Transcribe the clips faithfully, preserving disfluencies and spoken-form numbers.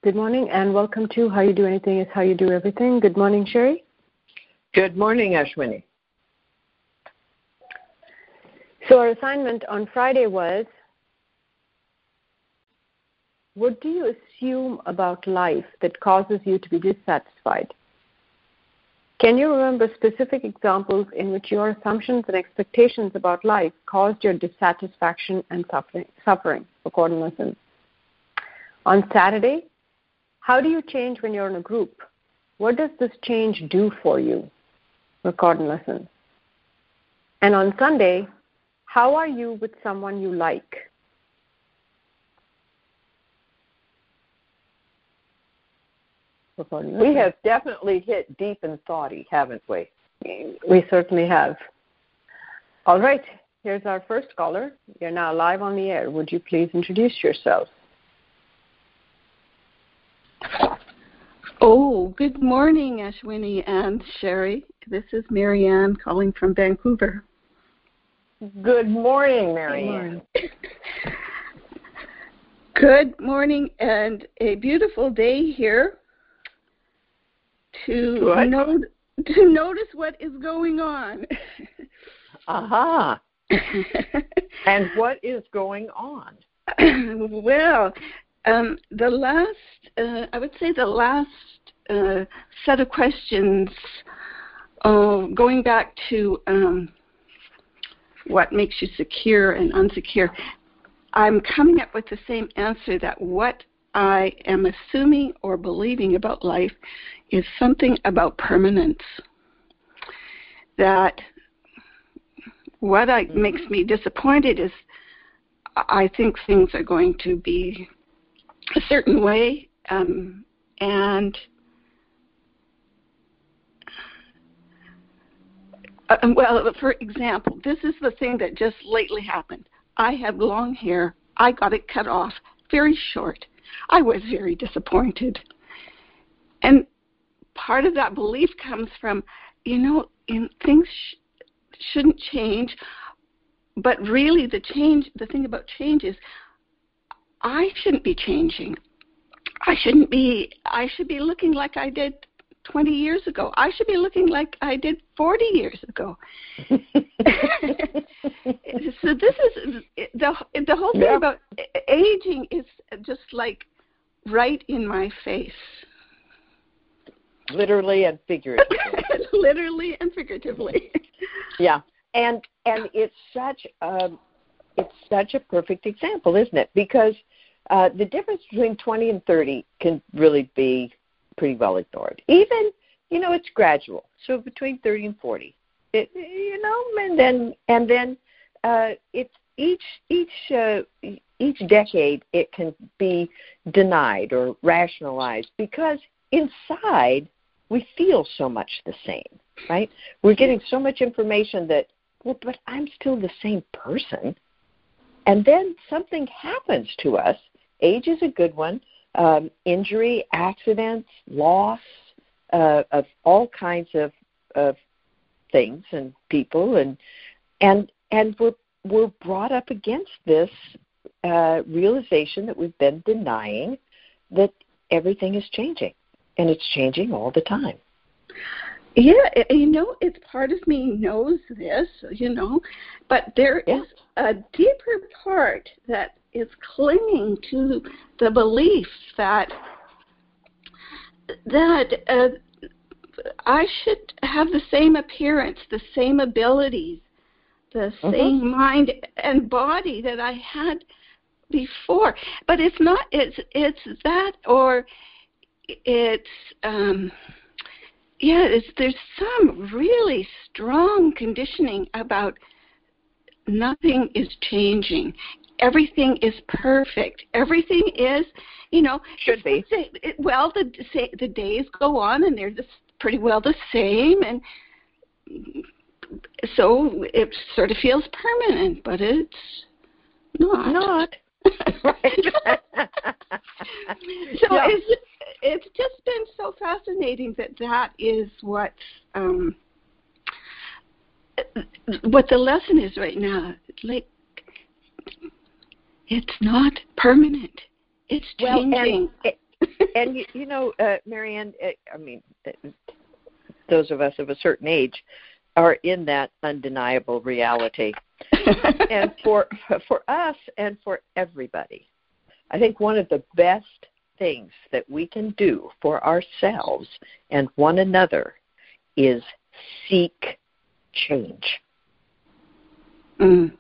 Good morning and welcome to How You Do Anything is How You Do Everything. Good morning, Sherry. Good morning, Ashwini. So our assignment on Friday was, what do you assume about life that causes you to be dissatisfied? Can you remember specific examples in which your assumptions and expectations about life caused your dissatisfaction and suffering, suffering recording lessons? On Saturday, how do you change when you're in a group? What does this change do for you? Recording lessons. And on Sunday, how are you with someone you like? We have definitely hit deep and thoughty, haven't we? We certainly have. All right, here's our first caller. You're now live on the air. Would you please introduce yourself? Oh, good morning, Ashwini and Sherry. This is Marianne calling from Vancouver. Good morning, Marianne. Good morning, and a beautiful day here. To, note, to notice what is going on. Aha. Uh-huh. And what is going on? Well, um, the last, uh, I would say the last uh, set of questions, uh, going back to um, what makes you secure and unsecure, I'm coming up with the same answer that what I am assuming or believing about life is something about permanence. That what I, makes me disappointed is I think things are going to be a certain way, um, and uh, well, for example, this is the thing that just lately happened. I have long hair. I got it cut off very short. I was very disappointed. And part of that belief comes from, you know, in, things sh- shouldn't change, but really the change, the thing about change is I shouldn't be changing. I shouldn't be, I should be looking like I did twenty years ago. I should be looking like I did forty years ago. So this is, the, the whole thing yeah. about aging is just like right in my face. Literally and figuratively. Literally and figuratively. Yeah, and and it's such a it's such a perfect example, isn't it? Because uh, the difference between twenty and thirty can really be pretty well ignored. Even, you know, it's gradual. So between thirty and forty, it, you know, and then and then uh, it's each each uh, each decade it can be denied or rationalized because inside we feel so much the same, right? We're getting so much information that, well, but I'm still the same person. And then something happens to us. Age is a good one. Um, injury, accidents, loss uh, of all kinds of, of things and people, and and and we're we're brought up against this uh, realization that we've been denying that everything is changing. And it's changing all the time. Yeah, you know, it's part of me knows this, you know, but there yeah. is a deeper part that is clinging to the belief that that uh, I should have the same appearance, the same abilities, the mm-hmm. same mind and body that I had before. But it's not. It's it's that or. It's, um, yeah, it's, there's some really strong conditioning about nothing is changing. Everything is perfect. Everything is, you know. Should be. It, well, the the days go on and they're just pretty well the same. And so it sort of feels permanent, but it's not. Not. Right. So yeah. it's, it's just been so fascinating that that is what um, what the lesson is right now. Like, it's not permanent. It's changing. Well, and, and you, you know, uh, Marianne, I mean, those of us of a certain age are in that undeniable reality. And for for us and for everybody, I think one of the best things that we can do for ourselves and one another is seek change. Mm.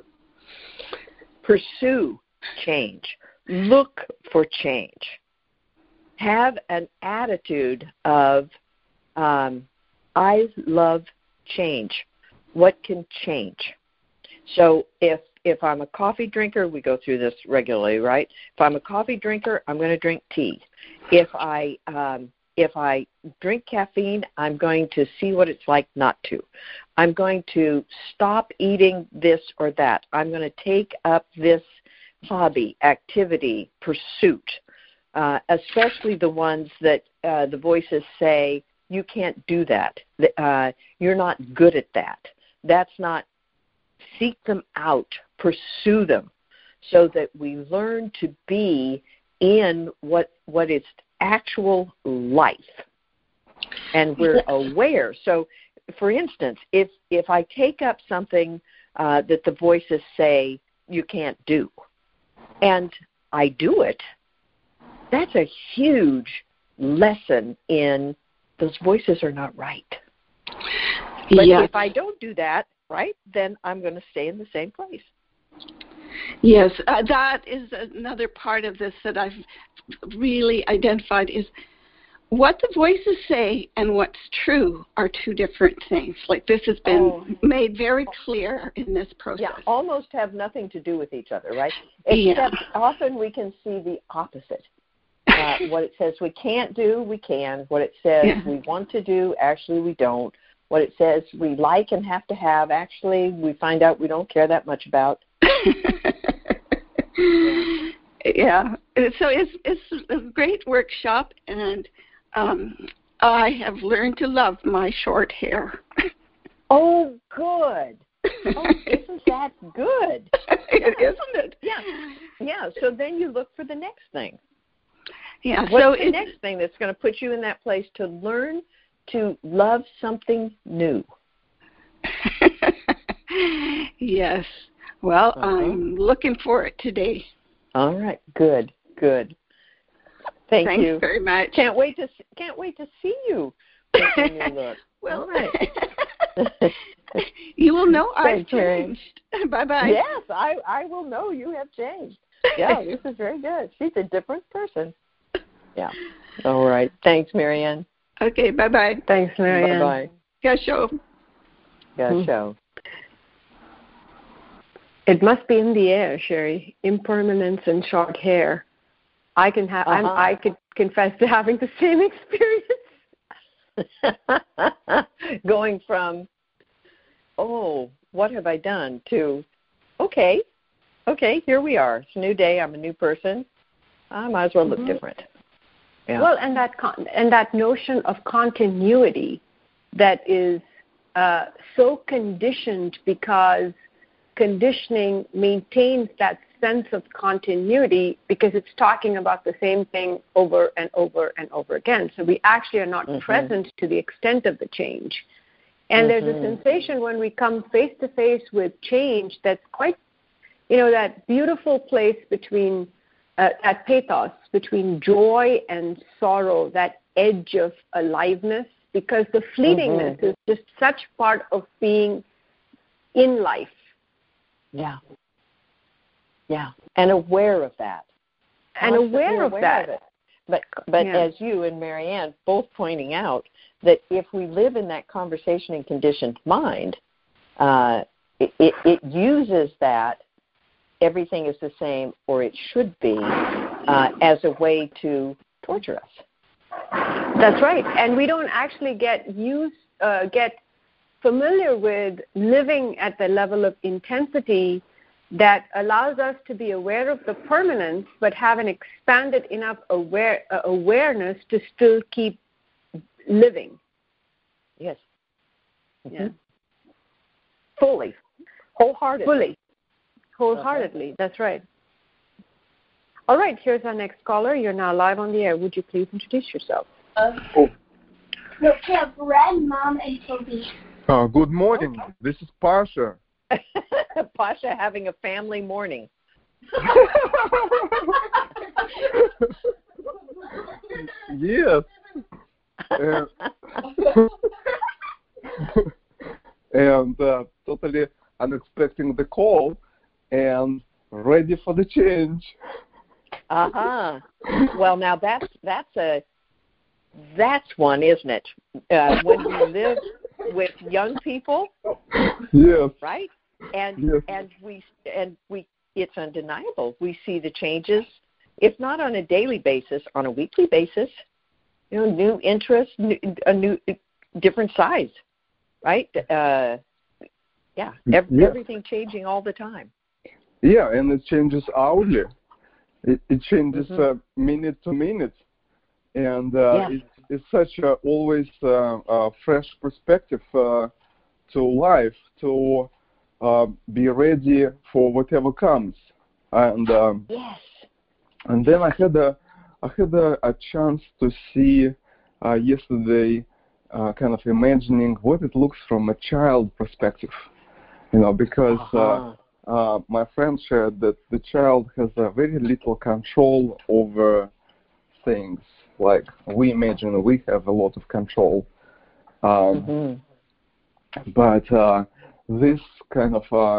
Pursue change. Look for change. Have an attitude of, um, I love change. What can change? So if if I'm a coffee drinker, we go through this regularly, right? If I'm a coffee drinker, I'm going to drink tea. If I um, if I drink caffeine, I'm going to see what it's like not to. I'm going to stop eating this or that. I'm going to take up this hobby, activity, pursuit, uh, especially the ones that uh, the voices say, you can't do that. Uh, you're not good at that. That's not. Seek them out, pursue them, so that we learn to be in what what is actual life, and we're aware. So, for instance, if if I take up something uh, that the voices say you can't do, and I do it, that's a huge lesson in those voices are not right. But yeah. if I don't do that, right, then I'm going to stay in the same place. Yes, uh, that is another part of this that I've really identified is what the voices say and what's true are two different things. Like this has been oh. made very clear in this process. Yeah, almost have nothing to do with each other, right? Except yeah. often we can see the opposite. Uh, what it says we can't do, we can. What it says yeah. we want to do, actually we don't. What it says we like and have to have, actually we find out we don't care that much about. yeah. yeah. So it's it's a great workshop, and um, I have learned to love my short hair. Oh, good. Oh, isn't that good? It, isn't it? Yeah. Yeah. So then you look for the next thing. Yeah. What's so the next thing that's going to put you in that place to learn to love something new? Yes. Well, uh-huh. I'm looking for it today. All right. Good. Good. Thank Thanks you very much. Can't wait to can't wait to see you when you look. Well, all right. You will know I've Thanks, Mary. changed. Bye bye. Yes, I I will know you have changed. Yeah, this is very good. She's a different person. Yeah. All right. Thanks, Marianne. Okay, bye-bye. Thanks, Marianne. Bye-bye. Got show. Got Hmm. show. It must be in the air, Sherry. Impermanence and short hair. I can have. Uh-huh. I could confess to having the same experience. Going from, oh, what have I done, to, okay, okay, here we are. It's a new day. I'm a new person. I might as well look mm-hmm. different. Yeah. Well, and that con- and that notion of continuity that is uh, so conditioned, because conditioning maintains that sense of continuity because it's talking about the same thing over and over and over again. So we actually are not mm-hmm. present to the extent of the change. And mm-hmm. there's a sensation when we come face to face with change that's quite, you know, that beautiful place between Uh, that pathos between joy and sorrow, that edge of aliveness, because the fleetingness mm-hmm. is just such part of being in life. Yeah. Yeah. And aware of that. And aware, aware of that. Of it. But but yeah. as you and Marianne both pointing out, that if we live in that conversation and conditioned mind, uh, it, it, it uses that everything is the same, or it should be, uh, as a way to torture us. That's right. And we don't actually get used, uh, get familiar with living at the level of intensity that allows us to be aware of the permanence, but have an expanded enough aware, uh, awareness to still keep living. Yes. Mm-hmm. Yeah. Fully. Wholeheartedly. Fully. Wholeheartedly, okay. That's right. All right, here's our next caller. You're now live on the air. Would you please introduce yourself? Uh, oh. No, have Brad, Mom, and Toby. Uh, good morning. Oh. This is Pasha. Pasha having a family morning. Yes. Uh, and uh, totally unexpecting the call and ready for the change. Uh-huh. Well, now that's that's a that's one, isn't it? Uh, when you live with young people, Yes. right? And Yes. and we and we it's undeniable. We see the changes, if not on a daily basis, on a weekly basis. You know, new interests, new, a new different size, right? Uh, yeah, ev- Yeah. everything changing all the time. Yeah, and it changes hourly. It, it changes Mhm. uh, minute to minute. And uh, Yeah. it's, it's such a always uh, a fresh perspective uh, to life, to uh, be ready for whatever comes. And um, Yes. and then I had a I had a, a chance to see uh, yesterday, uh, kind of imagining what it looks from a child perspective. You know, because Uh-huh. uh, uh, my friend shared that the child has a very little control over things. Like we imagine we have a lot of control. Um, Mm-hmm. But uh, this kind of uh,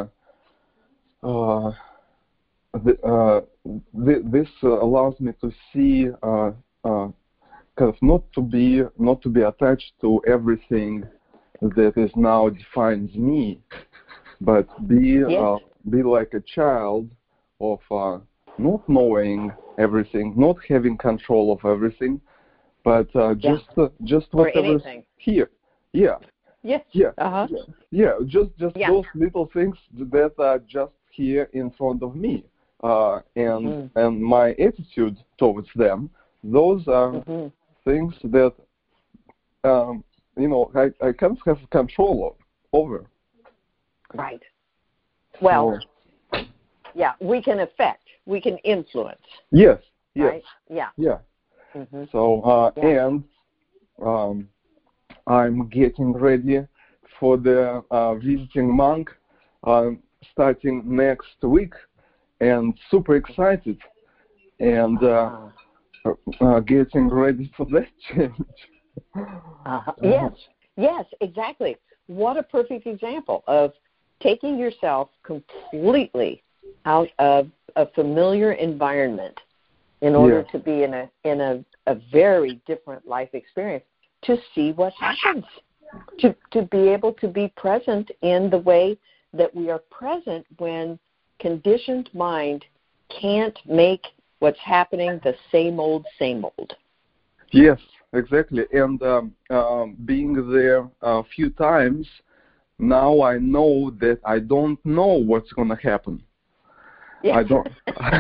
uh, the, uh, th- this uh, allows me to see uh, uh, kind of not to be not to be attached to everything that is now defines me, but be Yes. uh, be like a child of uh, not knowing everything, not having control of everything, but uh, just uh, just Or whatever's anything. here. Yeah. Yes. Yeah, Uh-huh. yeah, just just Yeah. those little things that are just here in front of me, uh, and Mhm. and my attitude towards them. Those are Mm-hmm. things that um, you know I, I can't have control of over. Right. Well, So, yeah, we can affect, we can influence, yes, yes, right? Yeah. yeah. Mm-hmm. So uh, Yeah. and um, I'm getting ready for the uh, visiting monk um, starting next week, and super excited, and uh, uh, getting ready for that change. Uh-huh. Yes, yes, exactly. What a perfect example of taking yourself completely out of a familiar environment in order Yeah. to be in a in a, a very different life experience, to see what happens, to to be able to be present in the way that we are present when conditioned mind can't make what's happening the same old, same old. Yes, exactly. And um, um, being there a few times, now I know that I don't know what's going to happen. Yeah. I don't.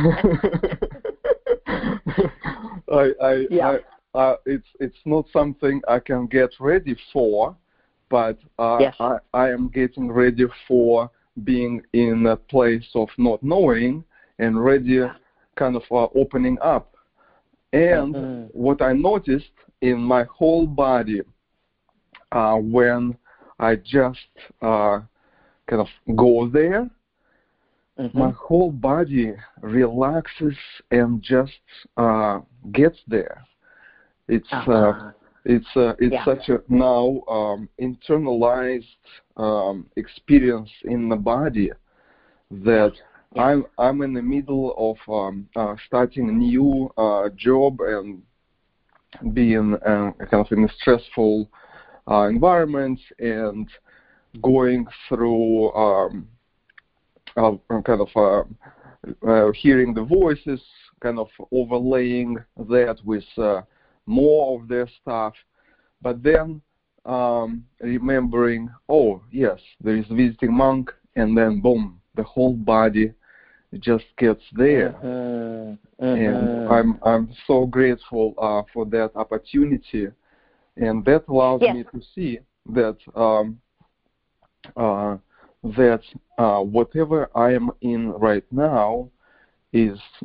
I, I, Yeah. I, uh, it's it's not something I can get ready for, but uh, Yes. I, I am getting ready for being in a place of not knowing and ready, kind of uh, opening up. And Mhm. what I noticed in my whole body uh, when I just uh, kind of go there, Mhm. my whole body relaxes and just uh, gets there. It's uh, Uh-huh. it's uh, it's Yeah. such a now um, internalized um, experience in the body that Yeah. I'm I'm in the middle of um, uh, starting a new uh, job and being uh, kind of in a stressful uh, environment and going through um, uh, kind of uh, uh, hearing the voices, kind of overlaying that with uh, more of their stuff, but then um, remembering, oh yes, there is visiting monk, and then boom, the whole body just gets there. Mhm. And Mhm. I'm I'm so grateful uh, for that opportunity, and that allows Yes. me to see that um, uh, that uh, whatever I am in right now is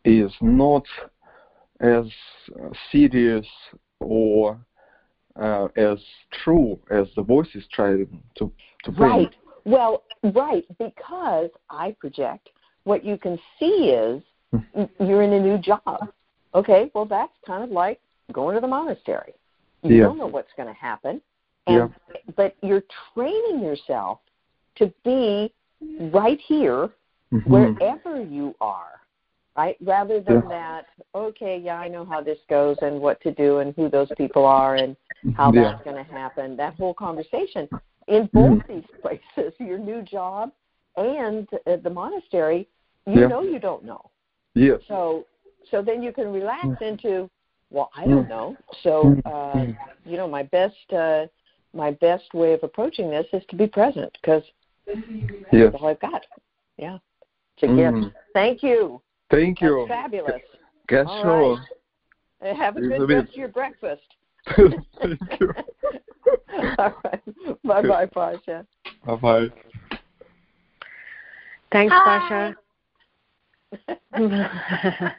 is not as serious or uh, as true as the voice is trying to, to bring. Right. Well, right, because I project what you can see is you're in a new job. Okay, well, that's kind of like going to the monastery. You yeah. don't know what's going to happen, and yeah. but you're training yourself to be right here, mm-hmm. wherever you are, right? Rather than yeah. that, okay, yeah, I know how this goes and what to do and who those people are and how yeah. that's going to happen. That whole conversation. In both mm-hmm. these places, your new job and uh, the monastery, you yeah. know you don't know. Yes. So, so then you can relax mm-hmm. into, well, I don't know. So, uh, you know, my best, uh, my best way of approaching this is to be present because yes. that's all I've got. Yeah, it's a mm-hmm. gift. Thank you. Thank you. That's fabulous. Guess all so. Right. Have a good Elizabeth. rest of your breakfast. Thank you. All right. Bye-bye, Pasha. Bye-bye. Thanks, Hi. Pasha.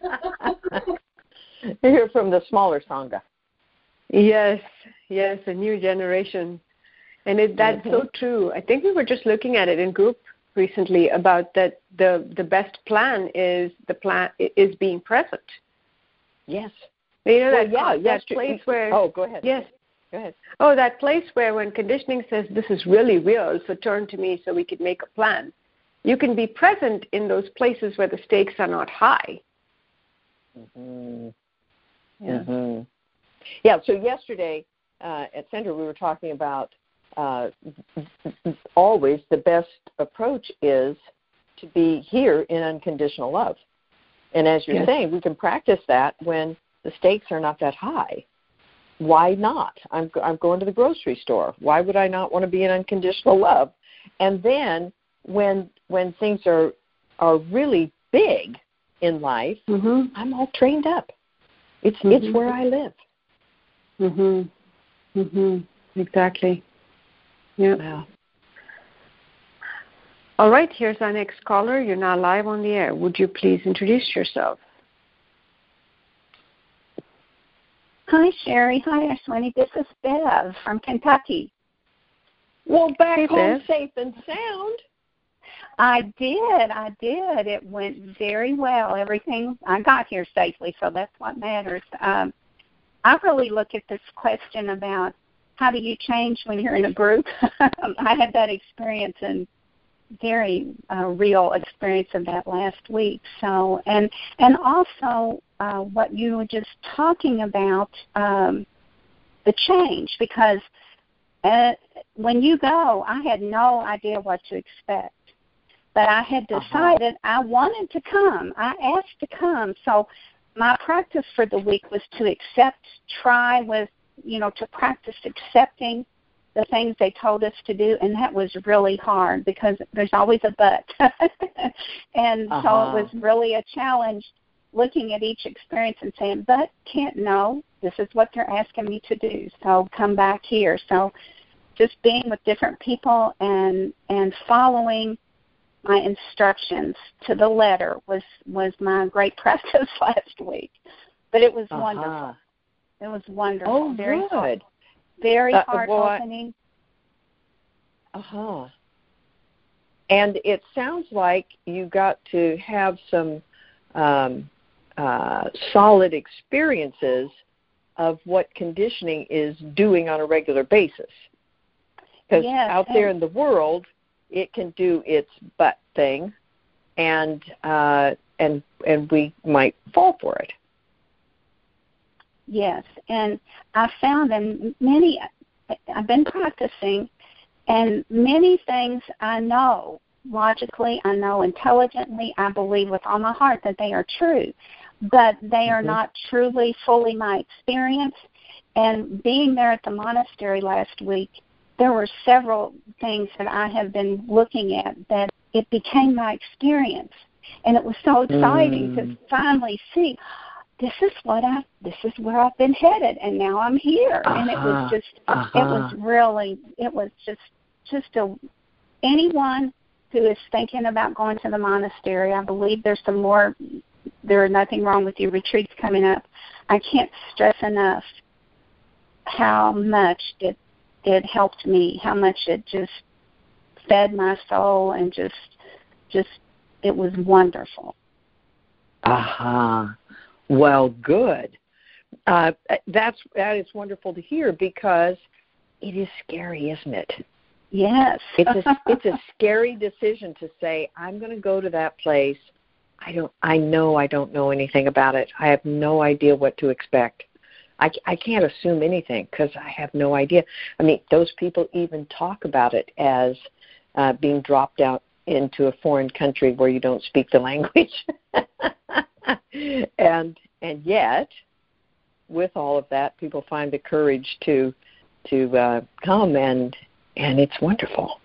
Hear from the smaller Sangha. Yes, yes, a new generation. And it, that's mm-hmm. so true. I think we were just looking at it in group recently about that the, the best plan is the plan is being present. Yes. You know, well, that, yeah, that yes, place where... Oh, go ahead. Yes. Go ahead. Oh, that place where when conditioning says this is really real, so turn to me so we can make a plan. You can be present in those places where the stakes are not high. Mm-hmm. Yeah. Mm-hmm. Yeah, so yesterday uh, at Center we were talking about uh, always the best approach is to be here in unconditional love. And as you're yes. saying, we can practice that when the stakes are not that high. Why not? I'm I'm going to the grocery store. Why would I not want to be in unconditional love? And then when when things are are really big in life, mm-hmm. I'm all trained up. It's mm-hmm. it's where I live. Mhm. Mhm. Exactly. Yeah. yeah. All right, here's our next caller. You're now live on the air. Would you please introduce yourself? Hi, Sherry. Hi, Ashwini. This is Bev from Kentucky. Well, back hey, home Bev. safe and sound. I did. I did. It went very well. Everything, I got here safely, so that's what matters. Um, I really look at this question about how do you change when you're in a group. I had that experience and very uh, real experience of that last week. So, and and also uh, what you were just talking about, um, the change, because uh, when you go, I had no idea what to expect, but I had decided uh-huh. I wanted to come. I asked to come, so my practice for the week was to accept, try with, you know, to practice accepting the things they told us to do, and that was really hard because there's always a but. and uh-huh. so it was really a challenge looking at each experience and saying, but can't know, this is what they're asking me to do, so come back here. So just being with different people and and following my instructions to the letter was, was my great practice last week. But it was uh-huh. wonderful. It was wonderful. Oh, very good. Hard. Very uh, heart well, opening. Uh-huh. And it sounds like you got to have some um, uh, solid experiences of what conditioning is doing on a regular basis. Because yes, out there in the world, it can do its butt thing, and uh, and and we might fall for it. Yes, and I found in many, I've been practicing, and many things I know logically, I know intelligently, I believe with all my heart that they are true, but they are mm-hmm. not truly, fully my experience. And being there at the monastery last week, there were several things that I have been looking at that it became my experience. And it was so exciting mm. to finally see, this is what I, this is where I've been headed, and now I'm here. Uh-huh. And it was just, uh-huh. it was really, it was just, just a, anyone who is thinking about going to the monastery, I believe there's some more there are nothing wrong with your retreats coming up. I can't stress enough how much it it helped me, how much it just fed my soul, and just just it was wonderful. Aha. Uh-huh. Well, good. Uh, that's that is wonderful to hear, because it is scary, isn't it? Yes. It's a it's a scary decision to say, I'm going to go to that place. I don't. I know I don't know anything about it. I have no idea what to expect. I, I can't assume anything because I have no idea. I mean, those people even talk about it as uh, being dropped out into a foreign country where you don't speak the language. and and yet, with all of that, people find the courage to to uh, come, and and it's wonderful.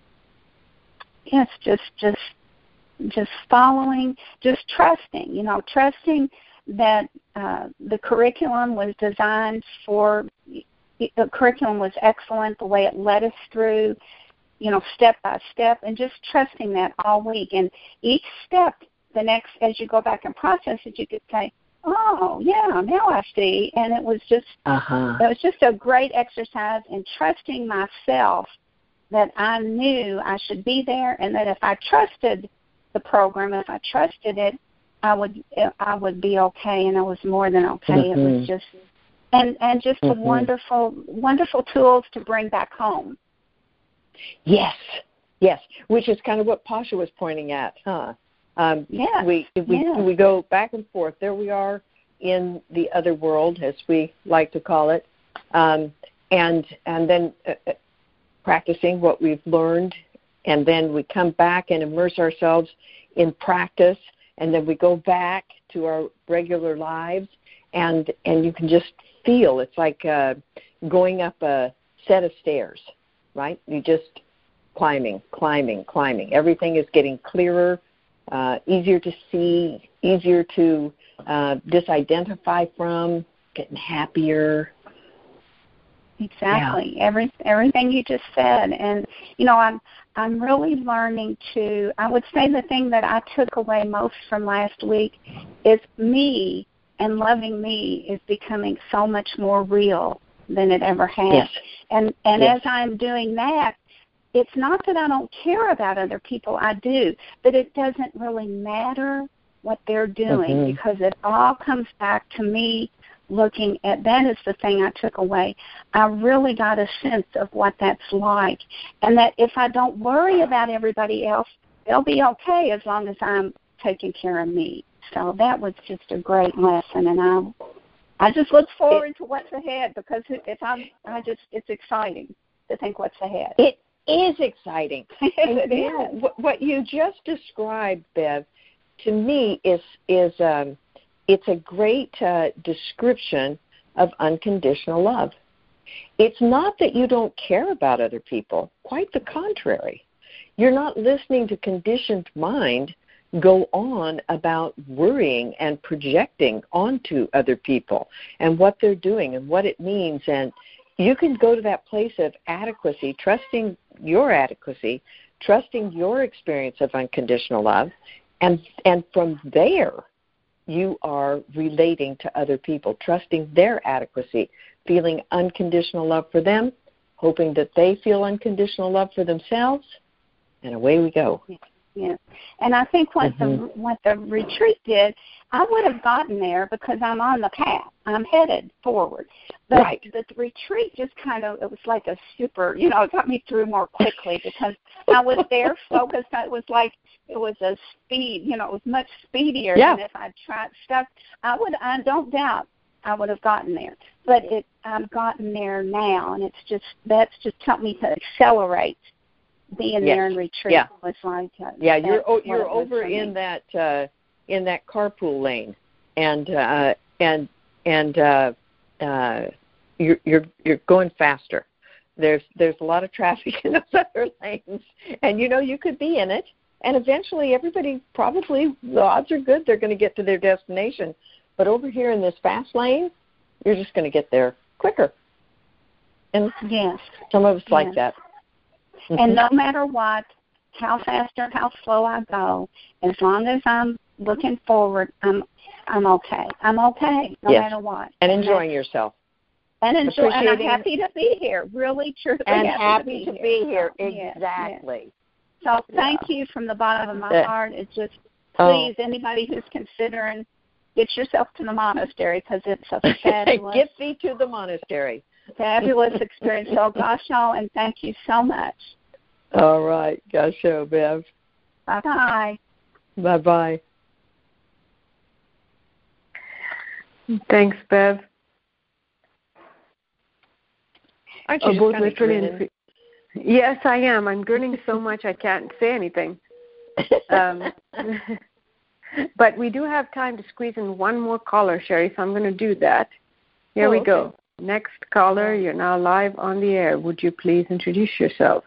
Yes, just just just following, just trusting. You know, trusting that uh, the curriculum was designed for. The curriculum was excellent. The way it led us through, you know, step by step, and just trusting that all week. And each step, the next, as you go back and process it, you could say, oh, yeah, now I see. And it was just, uh-huh. it was just a great exercise in trusting myself that I knew I should be there, and that if I trusted the program, if I trusted it, I would, I would be okay, and I was more than okay. Mm-hmm. It was just, and and just mm-hmm. the wonderful, wonderful tools to bring back home. Yes, yes, which is kind of what Pasha was pointing at, huh? Um, yeah, we we yeah. we go back and forth. There we are in the other world, as we like to call it, um, and and then uh, practicing what we've learned, and then we come back and immerse ourselves in practice, and then we go back to our regular lives, and and you can just feel it's like uh, going up a set of stairs, right? You just climbing, climbing, climbing. Everything is getting clearer. Uh, easier to see, easier to uh, disidentify from, getting happier. Exactly. Yeah. Every everything you just said, and you know, I'm I'm really learning to. I would say the thing that I took away most from last week is me, and loving me is becoming so much more real than it ever has. Yes. And and yes. as I'm doing that, it's not that I don't care about other people, I do, but it doesn't really matter what they're doing, mm-hmm. because it all comes back to me looking at, that is the thing I took away. I really got a sense of what that's like, and that if I don't worry about everybody else, they'll be okay as long as I'm taking care of me. So that was just a great lesson, and I I just look forward it, to what's ahead, because if I'm, I just, it's exciting to think what's ahead. It is exciting. It you know, what, what you just described, Bev, to me is is um, it's a great uh, description of unconditional love. It's not that you don't care about other people. Quite the contrary. You're not listening to conditioned mind go on about worrying and projecting onto other people and what they're doing and what it means. And you can go to that place of adequacy, trusting your adequacy, trusting your experience of unconditional love, and and from there you are relating to other people, trusting their adequacy, feeling unconditional love for them, hoping that they feel unconditional love for themselves, and away we go. Yeah, and I think what mm-hmm. the what the retreat did, I would have gotten there because I'm on the path. I'm headed forward. But right. the retreat just kind of, it was like a super, you know, it got me through more quickly because I was there focused. It was like, it was a speed, you know, it was much speedier yeah. than if I tried stuff. I would, I don't doubt I would have gotten there. But it, I've gotten there now, and it's just, that's just helped me to accelerate being yes. there in retreat. Yeah, was like, uh, yeah, you're oh, you're over in that uh, in that carpool lane, and uh, and and uh, uh, you're you're you're going faster. There's there's a lot of traffic in those other lanes, and you know you could be in it, and eventually everybody probably, the odds are good they're going to get to their destination. But over here in this fast lane, you're just going to get there quicker. And yes, some of us yes. like that. And no matter what, how fast or how slow I go, as long as I'm looking forward. I'm I'm okay. I'm okay no yes. matter what. And enjoying and yourself. And enjoy. And I'm happy to be here. Really, truly and happy, happy to be, to be here. here. Exactly. Yes. So thank yeah. you from the bottom of my yeah. heart. It's just please, oh. anybody who's considering, get yourself to the monastery because it's a fabulous. Get thee to the monastery. Fabulous experience. So gosh, y'all, and thank you so much. All right. Gosh, oh, Bev. Bye-bye. Bye-bye. Thanks, Bev. Aren't you oh, just kind of grinning? Yes, I am. I'm grinning so much I can't say anything. Um, but we do have time to squeeze in one more caller, Sherry, so I'm going to do that. Here oh, we okay. go. Next caller, you're now live on the air. Would you please introduce yourself?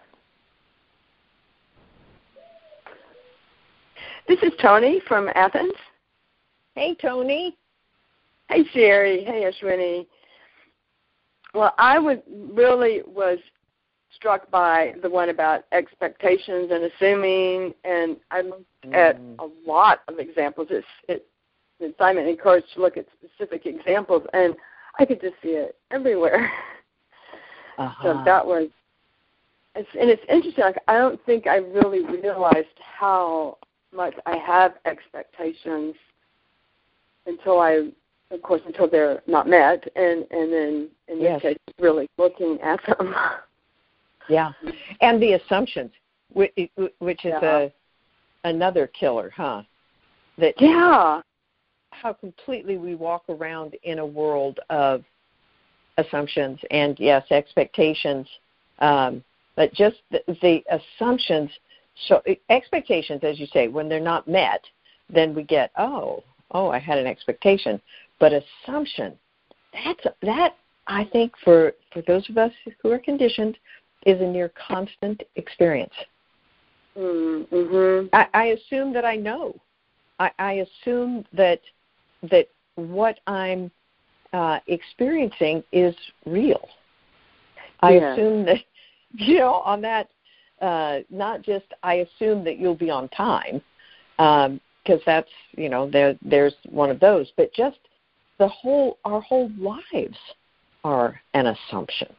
This is Tony from Athens. Hey, Tony. Hey, Sherry. Hey, Ashwini. Well, I was really was struck by the one about expectations and assuming, and I looked mm. at a lot of examples. It's, it, Simon encouraged to look at specific examples, and I could just see it everywhere. Uh-huh. So that was, it's, and it's interesting. Like, I don't think I really realized how much I have expectations until I, of course, until they're not met, and, and then in yes. this case, really looking at them. Yeah, and the assumptions, which, which is yeah. a another killer, huh? That yeah. How completely we walk around in a world of assumptions and, yes, expectations, um, but just the, the assumptions. So expectations, as you say, when they're not met, then we get, oh, oh, I had an expectation. But assumption, that's that, I think, for, for those of us who are conditioned, is a near constant experience. Mm-hmm. I, I assume that I know. I, I assume that that what I'm uh, experiencing is real. I yeah. assume that, you know, on that, uh, not just I assume that you'll be on time, because um, that's, you know, there, there's one of those, but just the whole, our whole lives are an assumption.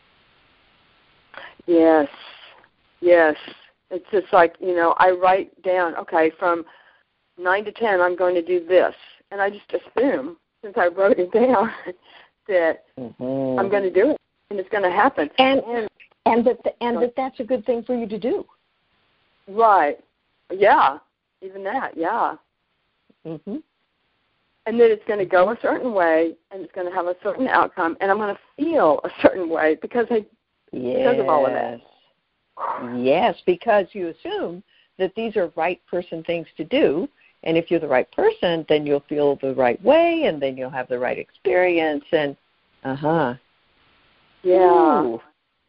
Yes, yes. It's just like, you know, I write down, okay, from nine to ten, I'm going to do this. And I just assume, since I wrote it down, that mm-hmm. I'm going to do it, and it's going to happen. And and, and that the, and that that's a good thing for you to do. Right. Yeah. Even that, yeah. Mm-hmm. And then it's going to go a certain way, and it's going to have a certain outcome, and I'm going to feel a certain way because I Yes. because of all of that. Yes, because you assume that these are right person things to do, and if you're the right person, then you'll feel the right way, and then you'll have the right experience, and uh-huh. Yeah. Ooh.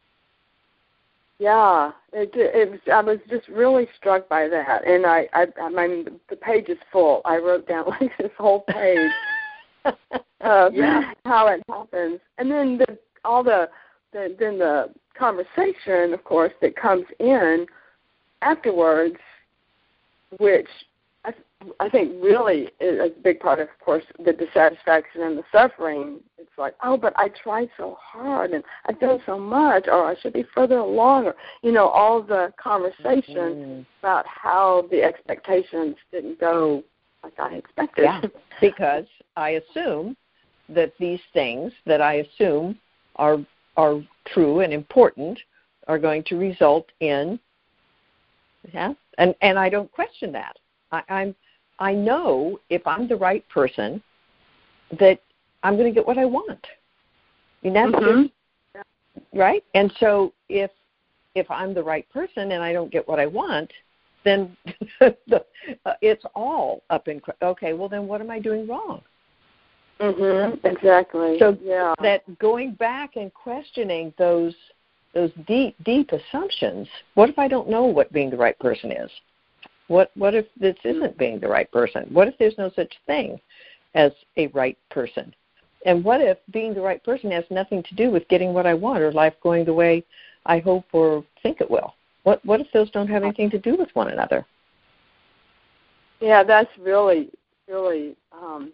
Yeah. It, it was, I was just really struck by that, and I, I, I mean, the page is full. I wrote down like this whole page of yeah. how it happens, and then the, all the The, then the conversation, of course, that comes in afterwards, which I, I think really is a big part of, of course, the dissatisfaction and the suffering. It's like, oh, but I tried so hard and I've done so much, or I should be further along, or, you know, all the conversation mm-hmm. about how the expectations didn't go like I expected. Yeah, because I assume that these things that I assume are are true and important are going to result in, yeah, and, and I don't question that. I, I'm, I know if I'm the right person that I'm going to get what I want. And that's mm-hmm. just, right? And so if if I'm the right person and I don't get what I want, then the, uh, it's all up in, okay, well then what am I doing wrong? Mm-hmm, exactly. So yeah. that going back and questioning those those deep, deep assumptions, what if I don't know what being the right person is? What what if this isn't being the right person? What if there's no such thing as a right person? And what if being the right person has nothing to do with getting what I want or life going the way I hope or think it will? What what if those don't have anything to do with one another? Yeah, that's really, really um,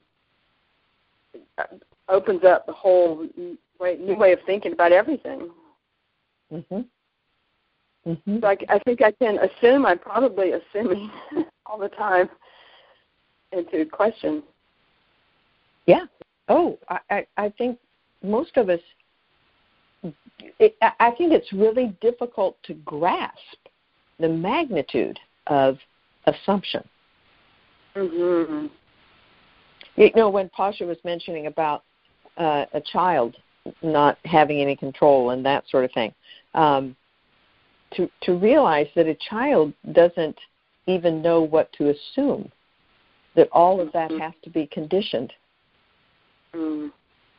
opens up the whole way, new way of thinking about everything. Mhm. Mhm. So I, I think I can assume. I'm probably assuming all the time into question. Yeah. Oh, I, I, I think most of us. It, I think it's really difficult to grasp the magnitude of assumption. Mm-hmm. You know, when Pasha was mentioning about uh, a child not having any control and that sort of thing, um, to to realize that a child doesn't even know what to assume, that all of that has to be conditioned. Mm.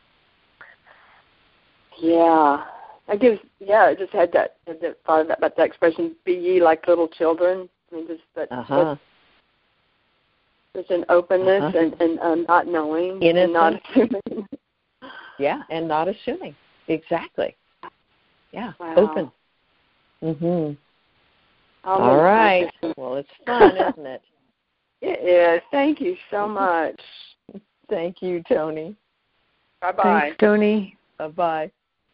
Yeah. I gives yeah, I just had that, that thought about, about that expression, be ye like little children. I mean, just that, Uh-huh. just an openness Uh-huh. and, and uh, not knowing Innocent. and not assuming. Yeah, and not assuming. Exactly. Yeah, Wow. open. Mhm. I'll All right. listen. Well, it's fun, isn't it? It is. Thank you so much. Thank you, Toni. Bye-bye. Thanks, Toni. Bye-bye.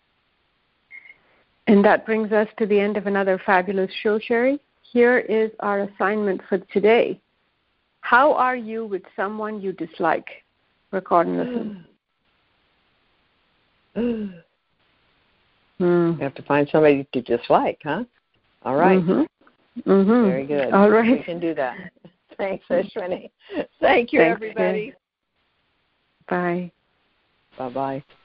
And that brings us to the end of another fabulous show, Sherry. Here is our assignment for today. How are you with someone you dislike? Record and listen. You mm. have to find somebody to dislike, huh? All right. Mm-hmm. Mm-hmm. Very good. All right. We can do that. Thanks, Ashwini. Thank you, Thanks, everybody. Bye. Bye-bye.